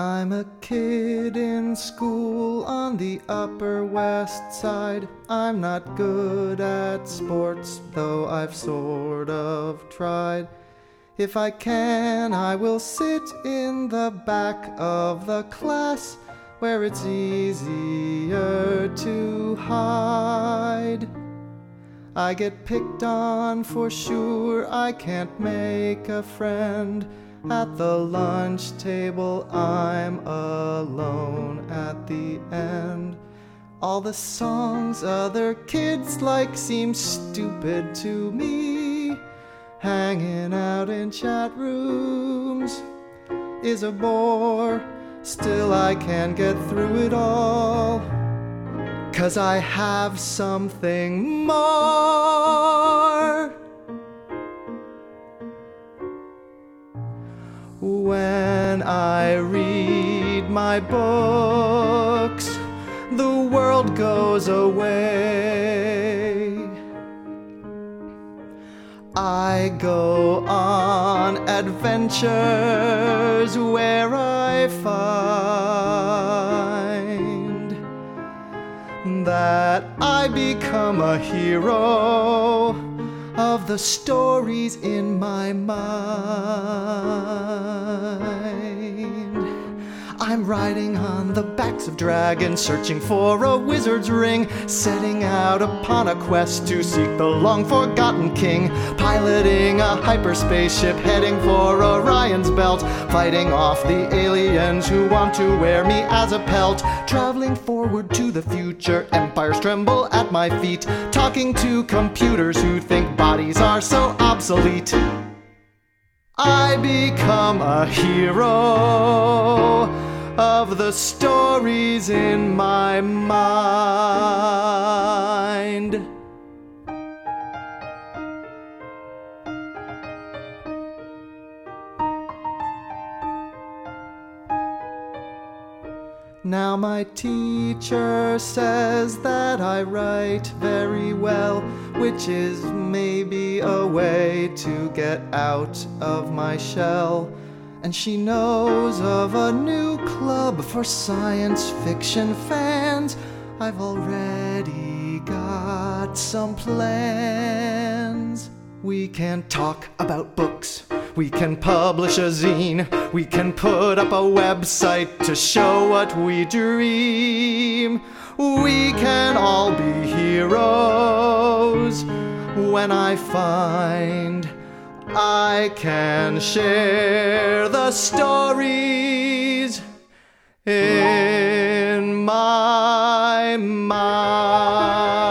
I'm a kid in school on the Upper West Side. I'm not good at sports, though I've sort of tried. If I can, I will sit in the back of the class, where it's easier to hide. I get picked on for sure, I can't make a friend. At the lunch table, I'm alone at the end. All the songs other kids like seem stupid to me. Hanging out in chat rooms is a bore. Still I can get through it all, 'cause I have something more. When I read my books, the world goes away. I go on adventures where I find that I become a hero of the stories in my mind. I'm riding on the backs of dragons, searching for a wizard's ring, setting out upon a quest to seek the long-forgotten king, piloting a hyperspace ship, heading for Orion's belt, fighting off the aliens who want to wear me as a pelt, traveling forward to the future, empires tremble at my feet, talking to computers who think bodies are so obsolete. I become a hero of the stories in my mind. Now my teacher says that I write very well, which is maybe a way to get out of my shell. And she knows of a new club for science fiction fans. I've already got some plans. We can talk about books, we can publish a zine, we can put up a website to show what we dream. We can all be heroes when I find I can share the stories in my mind.